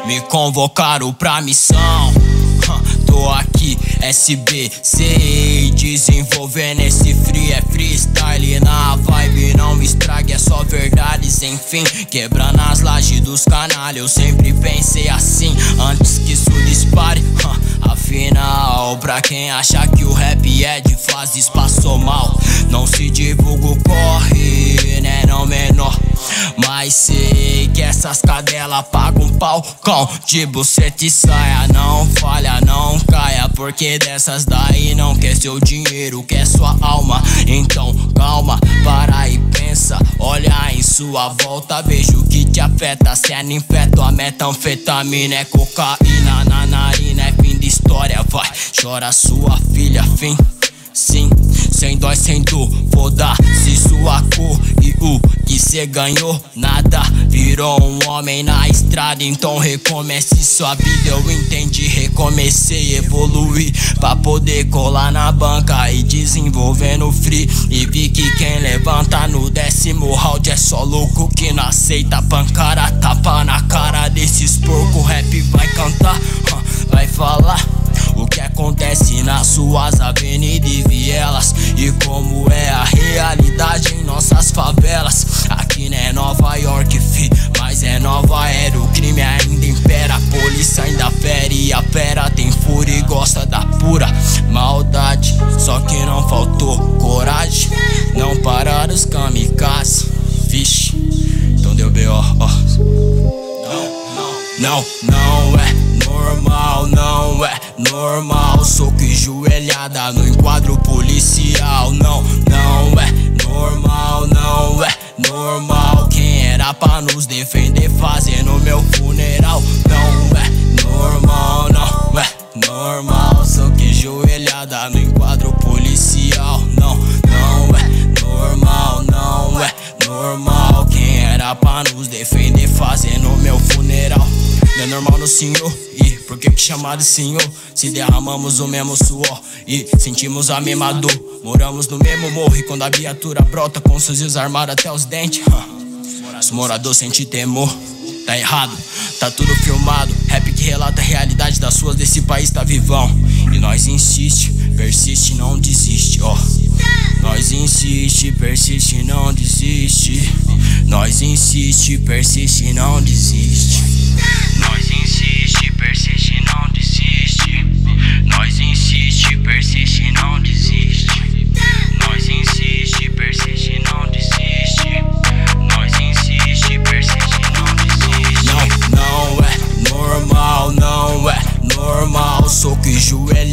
Me convocaram pra missão. Tô aqui, SBC, desenvolvendo esse free. É freestyle na vibe, não me estrague, é só verdades, enfim. Quebrando as lajes dos canalhas, eu sempre pensei assim, antes que isso dispare. Afinal, pra quem acha que o rap é de fases, passou mal. Não se divulga o corre, né, não menor. Mas sei que essas cadelas pagam palcão de buceta e saia. Não falha, não caia, porque dessas daí não quer seu dinheiro, quer sua alma. Então calma, para e pensa, olha em sua volta, veja o que te afeta. Se é ninfeto, a metanfetamina é cocaína na narina, é fim de história, vai, chora sua filha, fim. Sim, sem dó, sem dor, foda-se sua cor. E o que cê ganhou, nada. Virou um homem na estrada, então recomece sua vida. Eu entendi, recomecei, evoluí pra poder colar na banca e desenvolvendo free. E vi que quem levanta no 10º round é só louco que não aceita pancada. Tapa na cara desses porco, rap vai cantar, vai falar o que acontece nas suas avenidas e vielas, e como é a realidade em nossas favelas. Aqui não é Nova York, fi, mas é Nova Era. O crime ainda impera, a polícia ainda fere. A fera tem fúria e gosta da pura maldade. Só que não faltou coragem, não pararam os kamikazes. Vixe, então deu B.O. Não é normal, não é normal. Soco e joelhada no enquadro policial. Não é normal, não é normal. Quem era pra nos defender fazendo meu funeral. Não é normal, não é normal. Soco e joelhada no enquadro policial. Não é normal, não é normal. Quem era pra nos defender fazendo meu funeral. Não é normal no senhor, e por que chamar de senhor? Se derramamos o mesmo suor e sentimos a mesma dor. Moramos no mesmo morro e quando a viatura brota com fuzis armados até os dentes, os moradores sentem temor. Tá errado, tá tudo filmado. Rap que relata a realidade das ruas desse país tá vivão. E nós insiste, persiste, não desiste, ó. Nós insiste, persiste, não desiste. Nós insiste, persiste, não desiste. Nós insiste, persiste, não desiste. Nós insiste, persiste, não desiste. Nós insiste, persiste, não desiste. Nós insiste, persiste, não desiste. Não é normal, não é normal. Soco e joelho